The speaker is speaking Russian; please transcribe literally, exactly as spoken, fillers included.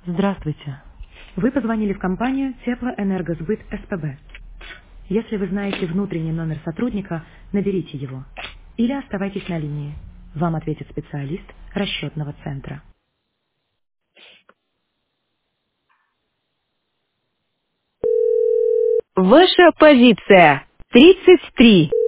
Здравствуйте. Вы позвонили в компанию Теплоэнергосбыт СПБ. Если вы знаете внутренний номер сотрудника, наберите его. Или оставайтесь на линии. Вам ответит специалист расчетного центра. Ваша позиция тридцать три.